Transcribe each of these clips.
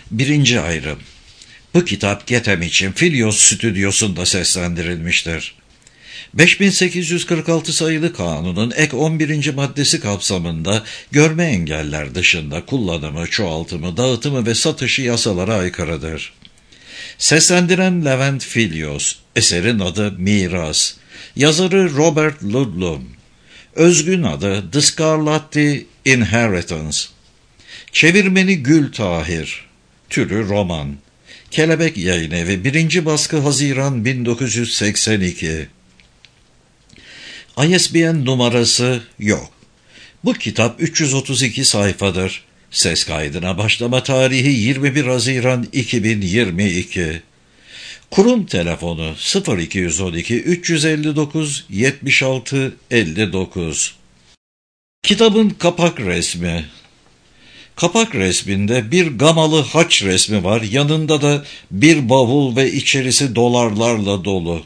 Birinci ayrım. Bu kitap Getem için Filyos stüdyosunda seslendirilmiştir. 5846 sayılı kanunun ek 11. maddesi kapsamında görme engeller dışında kullanımı, çoğaltımı, dağıtımı ve satışı yasalara aykırıdır. Seslendiren Levent Filyos, eserin adı Miras, yazarı Robert Ludlum, özgün adı The Scarlatti Inheritance, çevirmeni Gül Tahir, türü roman, Kelebek Yayınevi, 1. baskı Haziran 1982. ISBN numarası yok. Bu kitap 332 sayfadır. Ses kaydına başlama tarihi 21 Haziran 2022. Kurum telefonu 0212 359 76 59. Kitabın kapak resmi. Kapak resminde bir gamalı haç resmi var. Yanında da bir bavul ve içerisi dolarlarla dolu.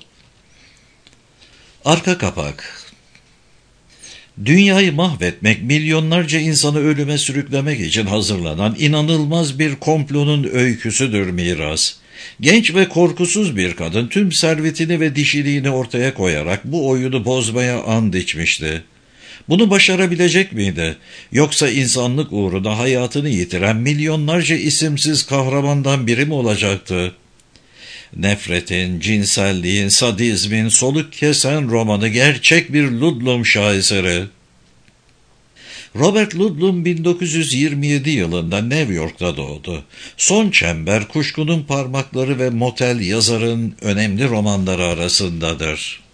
Arka kapak. Dünyayı mahvetmek, milyonlarca insanı ölüme sürüklemek için hazırlanan inanılmaz bir komplonun öyküsüdür Miras. Genç ve korkusuz bir kadın tüm servetini ve dişiliğini ortaya koyarak bu oyunu bozmaya and içmişti. Bunu başarabilecek miydi? Yoksa insanlık uğruna hayatını yitiren milyonlarca isimsiz kahramandan biri mi olacaktı? Nefretin, cinselliğin, sadizmin soluk kesen romanı gerçek bir Ludlum şaheseri. Robert Ludlum 1927 yılında New York'ta doğdu. Son Çember, Kuşkunun Parmakları ve Motel yazarın önemli romanları arasındadır.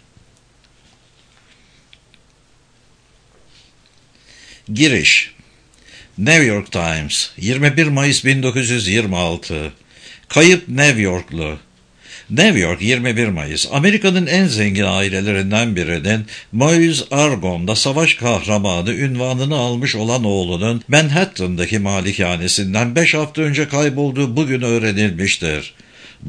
Giriş. New York Times, 21 Mayıs 1926. Kayıp New Yorklu. New York, 21 Mayıs. Amerika'nın en zengin ailelerinden birinin Moise Argon'da savaş kahramanı ünvanını almış olan oğlunun Manhattan'daki malikanesinden 5 hafta önce kaybolduğu bugün öğrenilmiştir. Bay ...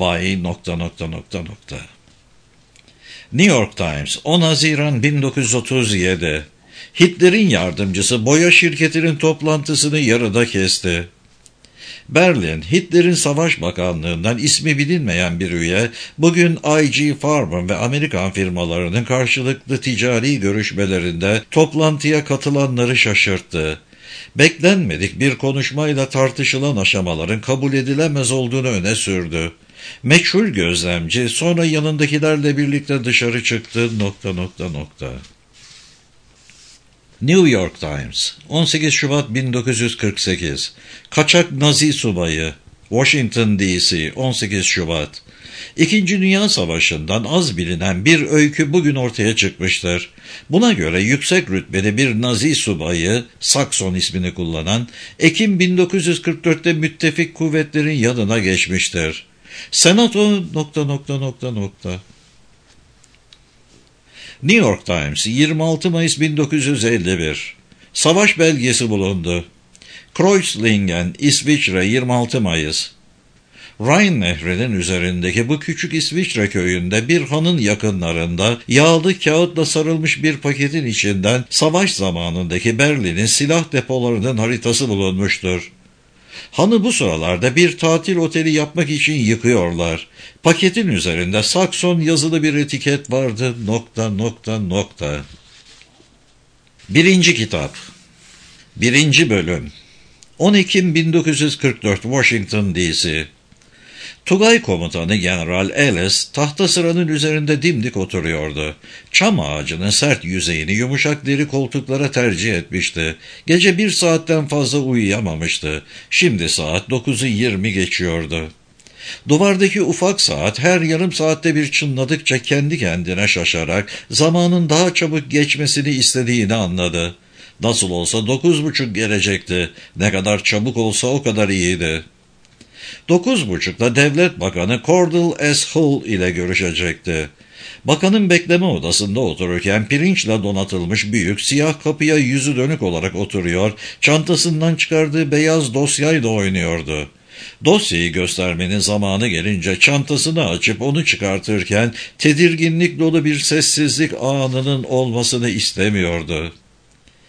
New York Times, 10 Haziran 1937. Hitler'in yardımcısı boya şirketinin toplantısını yarıda kesti. Berlin, Hitler'in Savaş Bakanlığı'ndan ismi bilinmeyen bir üye, bugün IG Farben ve Amerikan firmalarının karşılıklı ticari görüşmelerinde toplantıya katılanları şaşırttı. Beklenmedik bir konuşmayla tartışılan aşamaların kabul edilemez olduğunu öne sürdü. Meçhul gözlemci sonra yanındakilerle birlikte dışarı çıktı ... New York Times, 18 Şubat 1948. Kaçak Nazi subayı. Washington D.C., 18 Şubat. İkinci Dünya Savaşı'ndan az bilinen bir öykü bugün ortaya çıkmıştır. Buna göre yüksek rütbeli bir Nazi subayı, Saxon ismini kullanan, Ekim 1944'te müttefik kuvvetlerin yanına geçmiştir. Senato ... New York Times, 26 Mayıs 1951. Savaş belgesi bulundu. Kreuzlingen, İsviçre, 26 Mayıs. Rhine Nehri'nin üzerindeki bu küçük İsviçre köyünde bir hanın yakınlarında yağlı kağıtla sarılmış bir paketin içinden savaş zamanındaki Berlin'in silah depolarının haritası bulunmuştur. Hanı bu sıralarda bir tatil oteli yapmak için yıkıyorlar. Paketin üzerinde Sakson yazılı bir etiket vardı ... Birinci kitap. 1. bölüm. 10 Ekim 1944, Washington D.C. Tugay komutanı General Ellis tahta sıranın üzerinde dimdik oturuyordu. Çam ağacının sert yüzeyini yumuşak deri koltuklara tercih etmişti. Gece 1 saatten fazla uyuyamamıştı. Şimdi saat 9'u 20 geçiyordu. Duvardaki ufak saat her yarım saatte bir çınladıkça kendi kendine şaşarak zamanın daha çabuk geçmesini istediğini anladı. Nasıl olsa 9.30 gelecekti. Ne kadar çabuk olsa o kadar iyiydi. 9.30'da Devlet Bakanı Cordell S. Hull ile görüşecekti. Bakanın bekleme odasında otururken pirinçle donatılmış büyük siyah kapıya yüzü dönük olarak oturuyor, çantasından çıkardığı beyaz dosyayla oynuyordu. Dosyayı göstermenin zamanı gelince çantasını açıp onu çıkartırken tedirginlik dolu bir sessizlik anının olmasını istemiyordu.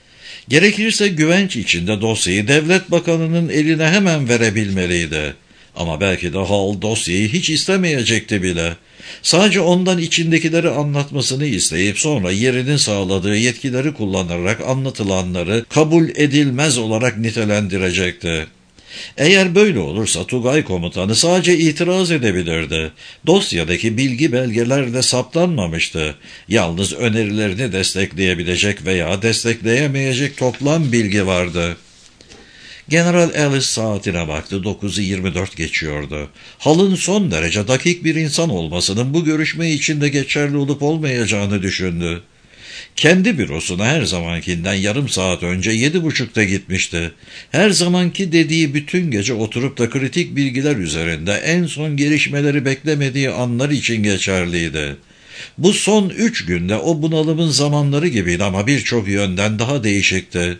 Gerekirse güvenç içinde dosyayı devlet bakanının eline hemen verebilmeliydi. Ama belki de Hall dosyayı hiç istemeyecekti bile. Sadece ondan içindekileri anlatmasını isteyip sonra yerinin sağladığı yetkileri kullanarak anlatılanları kabul edilmez olarak nitelendirecekti. Eğer böyle olursa Tugay komutanı sadece itiraz edebilirdi. Dosyadaki bilgi belgeler saptanmamıştı. Yalnız önerilerini destekleyebilecek veya destekleyemeyecek toplam bilgi vardı. General Ellis saatine baktı. 9'u 24 geçiyordu. Hall'ın son derece dakik bir insan olmasının bu görüşme için de geçerli olup olmayacağını düşündü. Kendi bürosuna her zamankinden yarım saat önce 7.30'da gitmişti. Her zamanki dediği bütün gece oturup da kritik bilgiler üzerinde en son gelişmeleri beklemediği anlar için geçerliydi. Bu son 3 günde o bunalımın zamanları gibiydi ama birçok yönden daha değişikti.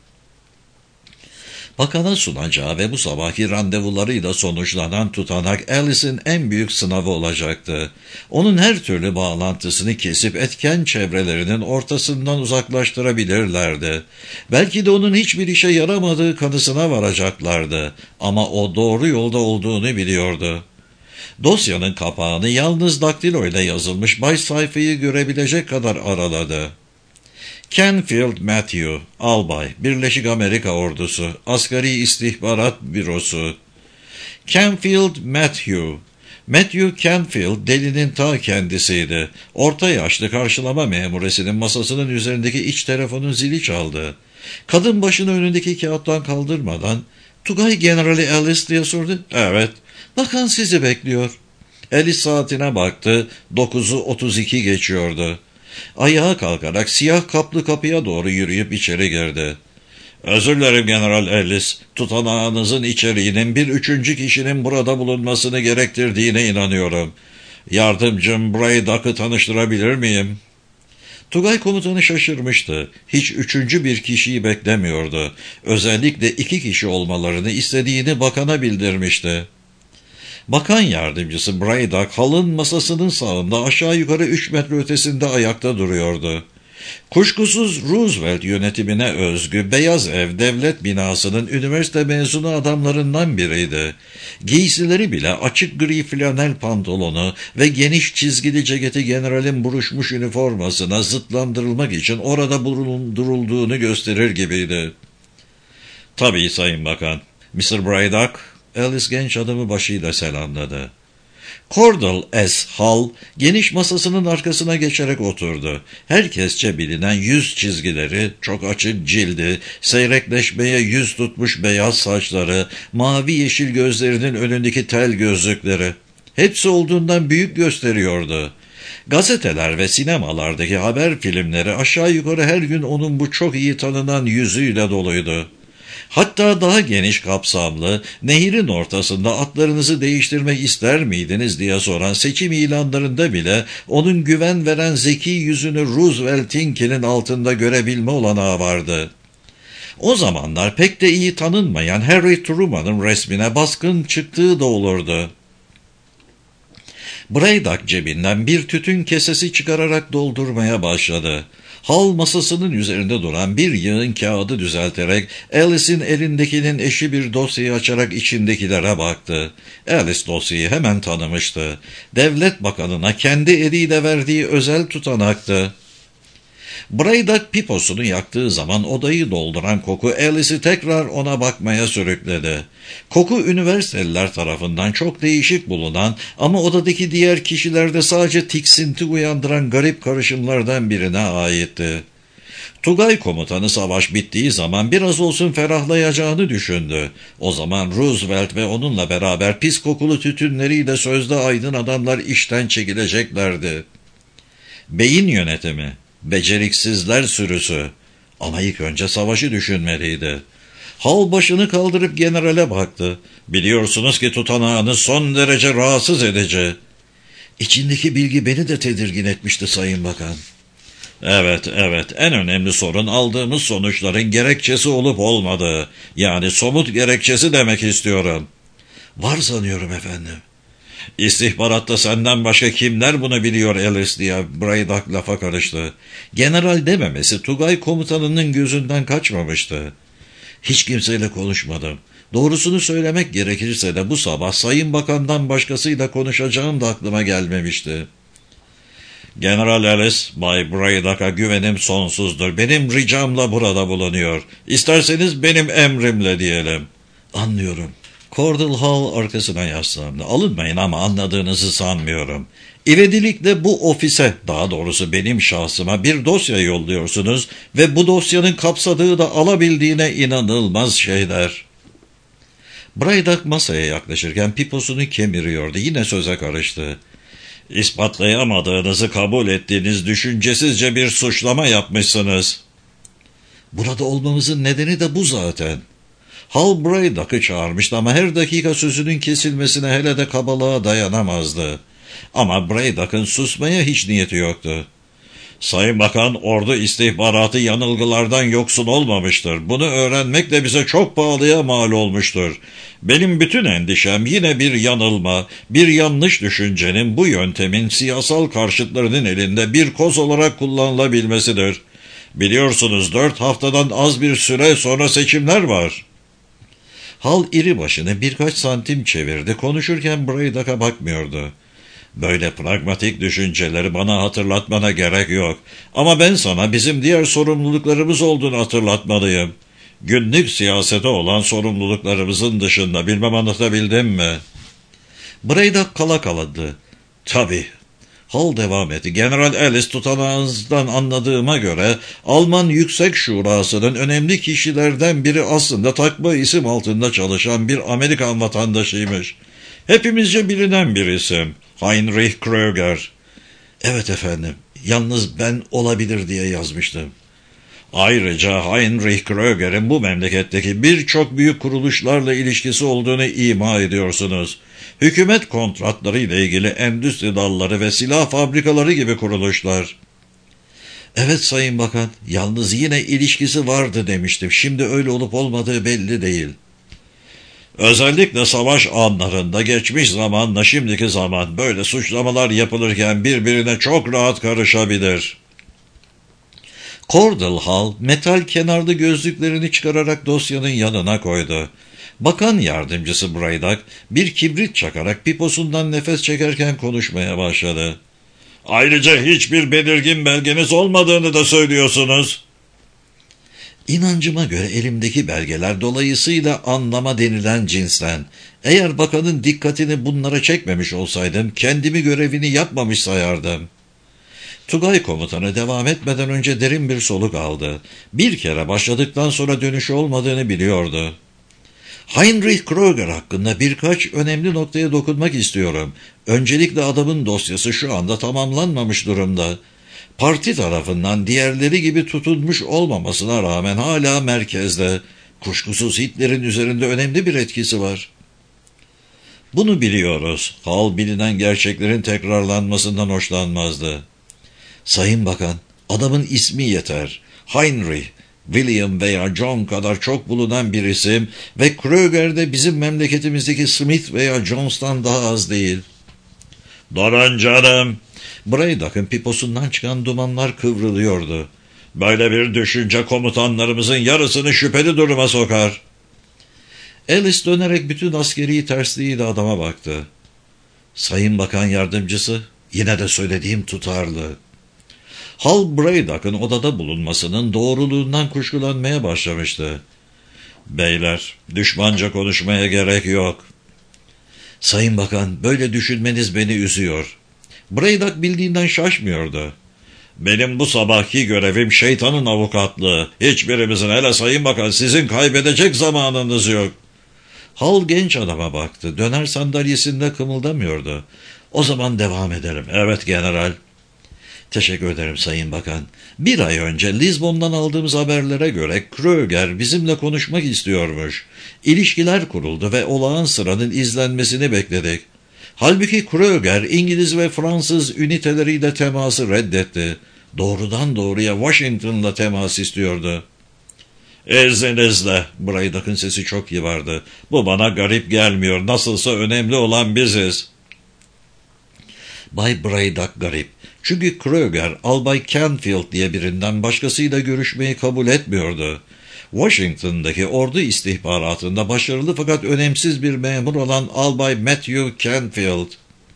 Bakana sunacağı ve bu sabahki randevularıyla sonuçlanan tutanak Alice'in en büyük sınavı olacaktı. Onun her türlü bağlantısını kesip etken çevrelerinin ortasından uzaklaştırabilirlerdi. Belki de onun hiçbir işe yaramadığı kanısına varacaklardı. Ama o doğru yolda olduğunu biliyordu. Dosyanın kapağını yalnız daktiloyla yazılmış baş sayfayı görebilecek kadar araladı. Canfield Matthew, albay, Birleşik Amerika Ordusu, Asgari İstihbarat Bürosu. Canfield Matthew Canfield delinin ta kendisiydi. Orta yaşlı karşılama memuresinin masasının üzerindeki iç telefonun zili çaldı. Kadın başını önündeki kağıttan kaldırmadan, "Tugay Generali Ellis?" diye sordu. "Evet." "Bakan sizi bekliyor." Ellis saatine baktı. 9'u 32 geçiyordu. Ayağa kalkarak siyah kaplı kapıya doğru yürüyüp içeri girdi. "Özür dilerim General Ellis. Tutanağınızın içeriğinin bir üçüncü kişinin burada bulunmasını gerektirdiğine inanıyorum. Yardımcım Braydock'ı tanıştırabilir miyim?" Tugay komutanı şaşırmıştı. Hiç üçüncü bir kişiyi beklemiyordu. Özellikle 2 kişi olmalarını istediğini bakana bildirmişti. Bakan yardımcısı Braydock, Hall'ın masasının sağında aşağı yukarı 3 metre ötesinde ayakta duruyordu. Kuşkusuz Roosevelt yönetimine özgü Beyaz Ev devlet binasının üniversite mezunu adamlarından biriydi. Giysileri bile açık gri flanel pantolonu ve geniş çizgili ceketi generalin buruşmuş üniformasına zıtlandırılmak için orada bulundurulduğunu gösterir gibiydi. "Tabii Sayın Bakan." Mr. Braydock, Ellis genç adamı başıyla selamladı. Cordell S. Hall geniş masasının arkasına geçerek oturdu. Herkesçe bilinen yüz çizgileri, çok açık cildi, seyrekleşmeye yüz tutmuş beyaz saçları, mavi yeşil gözlerinin önündeki tel gözlükleri. Hepsi olduğundan büyük gösteriyordu. Gazeteler ve sinemalardaki haber filmleri aşağı yukarı her gün onun bu çok iyi tanınan yüzüyle doluydu. Hatta daha geniş kapsamlı, nehirin ortasında atlarınızı değiştirmek ister miydiniz diye soran seçim ilanlarında bile onun güven veren zeki yüzünü Roosevelt'inkinin altında görebilme olanağı vardı. O zamanlar pek de iyi tanınmayan Harry Truman'ın resmine baskın çıktığı da olurdu. Braydock cebinden bir tütün kesesi çıkararak doldurmaya başladı. Hall masasının üzerinde duran bir yığın kağıdı düzelterek Ellis'in elindekinin eşi bir dosyayı açarak içindekilere baktı. Ellis dosyayı hemen tanımıştı. Devlet bakanına kendi eliyle verdiği özel tutanaktı. Braydock piposunu yaktığı zaman odayı dolduran koku Ellis'i tekrar ona bakmaya sürükledi. Koku üniversiteliler tarafından çok değişik bulunan ama odadaki diğer kişilerde sadece tiksinti uyandıran garip karışımlardan birine aitti. Tugay komutanı savaş bittiği zaman biraz olsun ferahlayacağını düşündü. O zaman Roosevelt ve onunla beraber pis kokulu tütünleriyle sözde aydın adamlar işten çekileceklerdi. Beyin yönetimi, beceriksizler sürüsü. Ama ilk önce savaşı düşünmeliydi. Hall başını kaldırıp generale baktı. "Biliyorsunuz ki tutanağınız son derece rahatsız edici." "İçindeki bilgi beni de tedirgin etmişti Sayın Bakan." Evet, en önemli sorun aldığımız sonuçların gerekçesi olup olmadığı. Yani somut gerekçesi demek istiyorum." "Var sanıyorum efendim." İstihbaratta senden başka kimler bunu biliyor Ellis diye Braddock lafa karıştı. General dememesi Tugay komutanının gözünden kaçmamıştı. Hiç kimseyle konuşmadım. Doğrusunu söylemek gerekirse de bu sabah Sayın Bakan'dan başkasıyla konuşacağım da aklıma gelmemişti. General Ellis, Bay Braddock'a güvenim sonsuzdur. Benim ricamla burada bulunuyor. İsterseniz benim emrimle diyelim. Anlıyorum. Cordell Hull arkasına yaslandı. Alınmayın ama anladığınızı sanmıyorum. İvedilikle bu ofise, daha doğrusu benim şahsıma bir dosya yolluyorsunuz ve bu dosyanın kapsadığı da alabildiğine inanılmaz şeyler. Braddock masaya yaklaşırken piposunu kemiriyordu. Yine söze karıştı. İspatlayamadığınızı kabul ettiğiniz düşüncesizce bir suçlama yapmışsınız. Burada olmamızın nedeni de bu zaten. Hal Braddock'ı çağırmıştı ama her dakika sözünün kesilmesine hele de kabalığa dayanamazdı. Ama Braddock'ın susmaya hiç niyeti yoktu. Sayın Bakan, ordu istihbaratı yanılgılardan yoksun olmamıştır. Bunu öğrenmek de bize çok pahalıya mal olmuştur. Benim bütün endişem yine bir yanılma, bir yanlış düşüncenin bu yöntemin siyasal karşıtlarının elinde bir koz olarak kullanılabilmesidir. Biliyorsunuz 4 haftadan az bir süre sonra seçimler var. Hal iri başını birkaç santim çevirdi. Konuşurken Braddock'a bakmıyordu. Böyle pragmatik düşünceleri bana hatırlatmana gerek yok. Ama ben sana bizim diğer sorumluluklarımız olduğunu hatırlatmalıyım. Günlük siyasete olan sorumluluklarımızın dışında, bilmem anlatabildim mi? Braddock kala kaladı. Tabii. Hal devam etti. General Ellis tutanağınızdan anladığıma göre Alman Yüksek Şurası'nın önemli kişilerden biri aslında takma isim altında çalışan bir Amerikan vatandaşıymış. Hepimizce bilinen bir isim. Heinrich Kröger. Evet efendim. Yalnız ben olabilir diye yazmıştım. Ayrıca Heinrich Kröger'in bu memleketteki birçok büyük kuruluşlarla ilişkisi olduğunu ima ediyorsunuz. Hükümet kontratları ile ilgili endüstri dalları ve silah fabrikaları gibi kuruluşlar. Evet Sayın Bakan, yalnız yine ilişkisi vardı demiştim. Şimdi öyle olup olmadığı belli değil. Özellikle savaş anlarında geçmiş zamanla şimdiki zaman böyle suçlamalar yapılırken birbirine çok rahat karışabilir. Cordell Hull metal kenarlı gözlüklerini çıkararak dosyanın yanına koydu. Bakan yardımcısı Braddock bir kibrit çakarak piposundan nefes çekerken konuşmaya başladı. Ayrıca hiçbir belirgin belgeniz olmadığını da söylüyorsunuz. İnancıma göre elimdeki belgeler dolayısıyla anlama denilen cinsten. Eğer bakanın dikkatini bunlara çekmemiş olsaydım kendimi görevini yapmamış sayardım. Tugay komutanı devam etmeden önce derin bir soluk aldı. Bir kere başladıktan sonra dönüşü olmadığını biliyordu. Heinrich Kröger hakkında birkaç önemli noktaya dokunmak istiyorum. Öncelikle adamın dosyası şu anda tamamlanmamış durumda. Parti tarafından diğerleri gibi tutulmuş olmamasına rağmen hala merkezde. Kuşkusuz Hitler'in üzerinde önemli bir etkisi var. Bunu biliyoruz. Hal bilinen gerçeklerin tekrarlanmasından hoşlanmazdı. Sayın Bakan, adamın ismi yeter. Heinrich, William veya John kadar çok bulunan bir isim ve Kröger de bizim memleketimizdeki Smith veya Jones'tan daha az değil. Durun canım. Braddock'ın piposundan çıkan dumanlar kıvrılıyordu. Böyle bir düşünce komutanlarımızın yarısını şüpheli duruma sokar. Ellis dönerek bütün askeri tersliğiyle adama baktı. Sayın Bakan Yardımcısı, yine de söylediğim tutarlı. Hal Braddock'ın odada bulunmasının doğruluğundan kuşkulanmaya başlamıştı. Beyler, düşmanca konuşmaya gerek yok. Sayın Bakan, böyle düşünmeniz beni üzüyor. Braddock bildiğinden şaşmıyordu. Benim bu sabahki görevim şeytanın avukatlığı. Hiçbirimizin, hele Sayın Bakan, sizin kaybedecek zamanınız yok. Hal genç adama baktı. Döner sandalyesinde kımıldamıyordu. O zaman devam edelim. Evet general. Teşekkür ederim Sayın Bakan. Bir ay önce Lizbon'dan aldığımız haberlere göre Kröger bizimle konuşmak istiyormuş. İlişkiler kuruldu ve olağan sıranın izlenmesini bekledik. Halbuki Kröger İngiliz ve Fransız üniteleriyle teması reddetti. Doğrudan doğruya Washington'la temas istiyordu. İzninizle. Braddock'ın sesi çok kibardı. Bu bana garip gelmiyor. Nasılsa önemli olan biziz. Bay Braddock garip. Çünkü Kröger, Albay Canfield diye birinden başkasıyla görüşmeyi kabul etmiyordu. Washington'daki ordu istihbaratında başarılı fakat önemsiz bir memur olan Albay Matthew Canfield.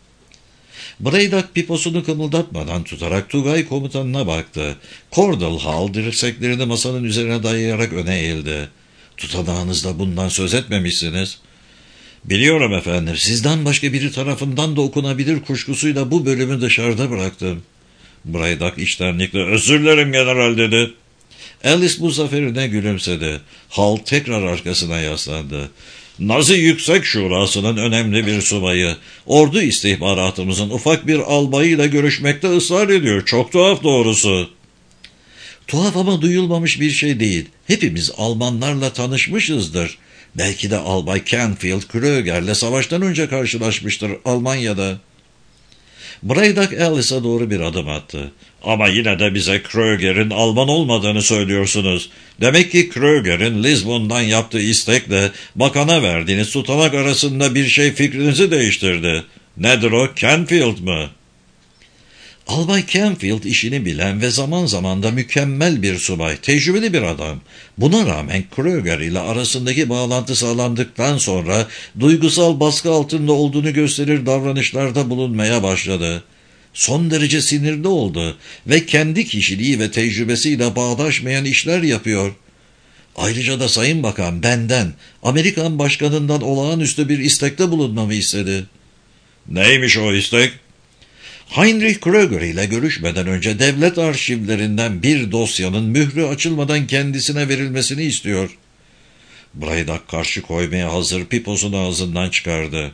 Braddock piposunu kımıldatmadan tutarak Tugay komutanına baktı. Cordell Hull dirseklerini masanın üzerine dayayarak öne eğildi. Tutanağınızda bundan söz etmemişsiniz. Biliyorum efendim, sizden başka biri tarafından da okunabilir kuşkusuyla bu bölümü dışarıda bıraktım. Braddock içtenlikle özür dilerim general dedi. Alice bu zaferine gülümsedi. Hull tekrar arkasına yaslandı. Nazi Yüksek Şurası'nın önemli bir subayı, ordu istihbaratımızın ufak bir albayıyla görüşmekte ısrar ediyor. Çok tuhaf doğrusu. Tuhaf ama duyulmamış bir şey değil. Hepimiz Almanlarla tanışmışızdır. Belki de Albay Canfield Kröger'le savaştan önce karşılaşmıştır Almanya'da. Braddock Alice'a doğru bir adım attı. Ama yine de bize Kröger'in Alman olmadığını söylüyorsunuz. Demek ki Kröger'in Lisbon'dan yaptığı istekle bakana verdiğiniz tutanak arasında bir şey fikrinizi değiştirdi. Nedir o? Canfield mı? Albay Canfield işini bilen ve zaman zaman da mükemmel bir subay, tecrübeli bir adam. Buna rağmen Kröger ile arasındaki bağlantı sağlandıktan sonra duygusal baskı altında olduğunu gösterir davranışlarda bulunmaya başladı. Son derece sinirli oldu ve kendi kişiliği ve tecrübesiyle bağdaşmayan işler yapıyor. Ayrıca da Sayın Bakan benden, Amerikan başkanından olağanüstü bir istekte bulunmamı istedi. Neymiş o istek? Heinrich Kröger ile görüşmeden önce devlet arşivlerinden bir dosyanın mührü açılmadan kendisine verilmesini istiyor. Braddock karşı koymaya hazır piposunu ağzından çıkardı.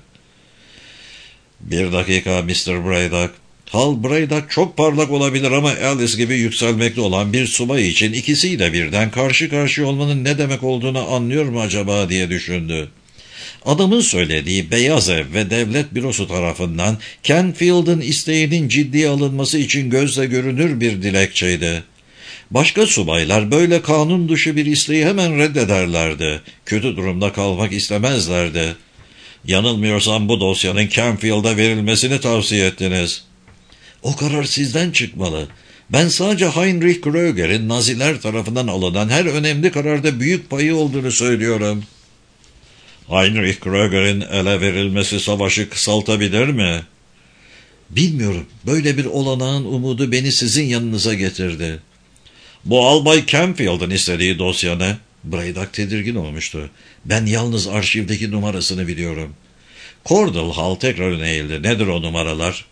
Bir dakika Mr. Braddock. Hull Braddock çok parlak olabilir ama Alice gibi yükselmekte olan bir subay için ikisiyle birden karşı karşıya olmanın ne demek olduğunu anlıyor mu acaba diye düşündü. Adamın söylediği Beyaz Ev ve Devlet Bürosu tarafından Canfield'ın isteğinin ciddiye alınması için gözle görünür bir dilekçeydi. Başka subaylar böyle kanun dışı bir isteği hemen reddederlerdi. Kötü durumda kalmak istemezlerdi. Yanılmıyorsam bu dosyanın Canfield'a verilmesini tavsiye ettiniz. O karar sizden çıkmalı. Ben sadece Heinrich Kröger'in Naziler tarafından alınan her önemli kararda büyük payı olduğunu söylüyorum. Heinrich Kröger'in ele verilmesi savaşı kısaltabilir mi? Bilmiyorum. Böyle bir olanağın umudu beni sizin yanınıza getirdi. Bu Albay Canfield'ın istediği dosya ne? Braddock tedirgin olmuştu. Ben yalnız arşivdeki numarasını biliyorum. Cordell Hull tekrar öne eğildi. Nedir o numaralar?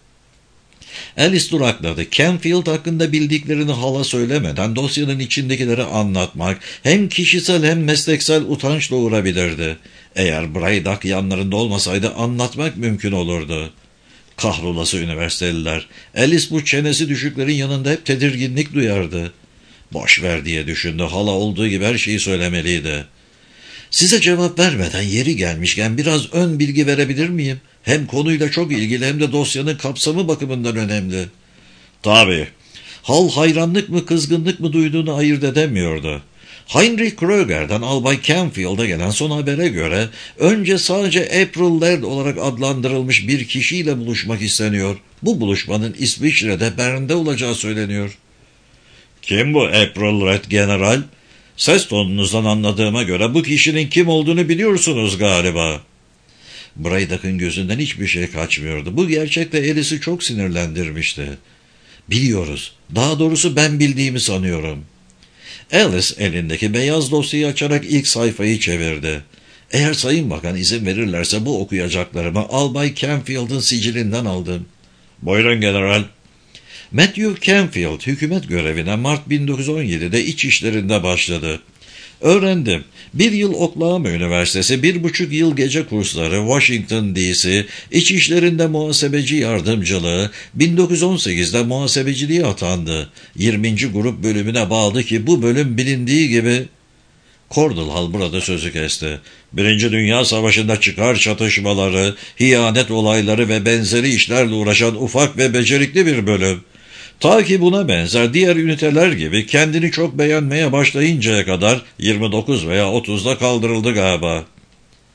Alice durakladı. Canfield hakkında bildiklerini Hull'a söylemeden dosyanın içindekileri anlatmak hem kişisel hem mesleksel utanç doğurabilirdi. Eğer Braddock yanlarında olmasaydı anlatmak mümkün olurdu. Kahrolası üniversiteliler. Alice bu çenesi düşüklerin yanında hep tedirginlik duyardı. Boş ver diye düşündü. Hala olduğu gibi her şeyi söylemeliydi. Size cevap vermeden yeri gelmişken biraz ön bilgi verebilir miyim? Hem konuyla çok ilgili hem de dosyanın kapsamı bakımından önemli. Tabii. Hull hayranlık mı kızgınlık mı duyduğunu ayırt edemiyordu. Heinrich Kröger'den Albay Canfield'a gelen son habere göre önce sadece April Laird olarak adlandırılmış bir kişiyle buluşmak isteniyor. Bu buluşmanın İsviçre'de Bern'de olacağı söyleniyor. Kim bu April Laird general? Ses tonunuzdan anladığıma göre bu kişinin kim olduğunu biliyorsunuz galiba. Braddock'ın gözünden hiçbir şey kaçmıyordu. Bu gerçekle Alice'i çok sinirlendirmişti. Biliyoruz. Daha doğrusu ben bildiğimi sanıyorum. Alice elindeki beyaz dosyayı açarak ilk sayfayı çevirdi. Eğer Sayın Bakan izin verirlerse bu okuyacaklarımı Albay Canfield'ın sicilinden aldım. Buyurun general. Matthew Canfield hükümet görevine Mart 1917'de iç işlerinde başladı. Öğrendim. 1 yıl Oklahoma Üniversitesi, 1,5 yıl gece kursları, Washington D.C., iç işlerinde muhasebeci yardımcılığı, 1918'de muhasebeciliğe atandı. 20. grup bölümüne bağlı ki bu bölüm bilindiği gibi... Cordell Hull burada sözü kesti. 1. Dünya Savaşı'nda çıkar çatışmaları, hiyanet olayları ve benzeri işlerle uğraşan ufak ve becerikli bir bölüm. Ta ki buna benzer diğer üniteler gibi kendini çok beğenmeye başlayıncaya kadar 29 veya 30'da kaldırıldı galiba.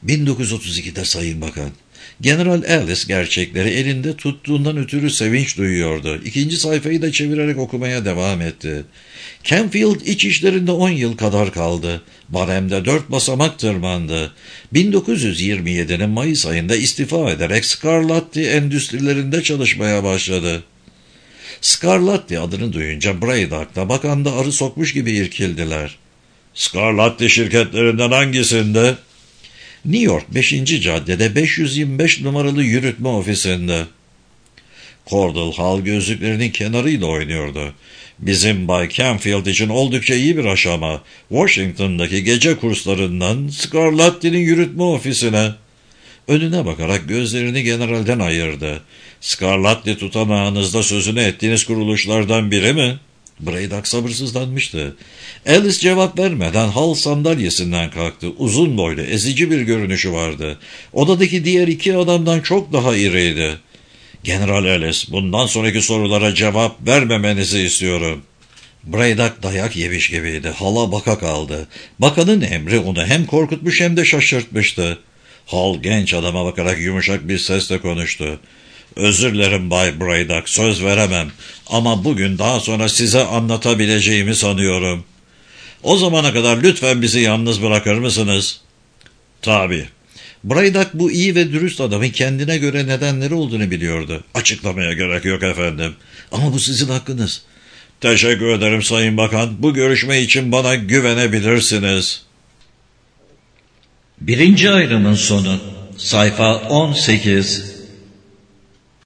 1932'de Sayın Bakan. General Ellis gerçekleri elinde tuttuğundan ötürü sevinç duyuyordu. İkinci sayfayı da çevirerek okumaya devam etti. Canfield iç işlerinde 10 yıl kadar kaldı. Barem'de 4 basamak tırmandı. 1927'nin Mayıs ayında istifa ederek Scarlatti endüstrilerinde çalışmaya başladı. Scarlatti adını duyunca Braddock'la bakanda arı sokmuş gibi irkildiler. Scarlatti şirketlerinden hangisinde? New York 5. caddede 525 numaralı yürütme ofisinde. Cordell Hall gözlüklerinin kenarıyla oynuyordu. Bizim Bay Canfield için oldukça iyi bir aşama. Washington'daki gece kurslarından Scarlatti'nin yürütme ofisine. Önüne bakarak gözlerini generalden ayırdı. Scarlatti tutanağınızda sözünü ettiğiniz kuruluşlardan biri mi? Braddock sabırsızlanmıştı. Ellis cevap vermeden Hall sandalyesinden kalktı. Uzun boylu, ezici bir görünüşü vardı. Odadaki diğer 2 adamdan çok daha iriydi. General Ellis, bundan sonraki sorulara cevap vermemenizi istiyorum. Braddock dayak yemiş gibiydi. Hall'a baka kaldı. Bakanın emri onu hem korkutmuş hem de şaşırtmıştı. Hall genç adama bakarak yumuşak bir sesle konuştu. Özür dilerim Bay Braddock, söz veremem. Ama bugün daha sonra size anlatabileceğimi sanıyorum. O zamana kadar lütfen bizi yalnız bırakır mısınız? Tabii. Braddock bu iyi ve dürüst adamın kendine göre nedenleri olduğunu biliyordu. Açıklamaya gerek yok efendim. Ama bu sizin hakkınız. Teşekkür ederim Sayın Bakan. Bu görüşme için bana güvenebilirsiniz. 1. ayrımın sonu. Sayfa 18.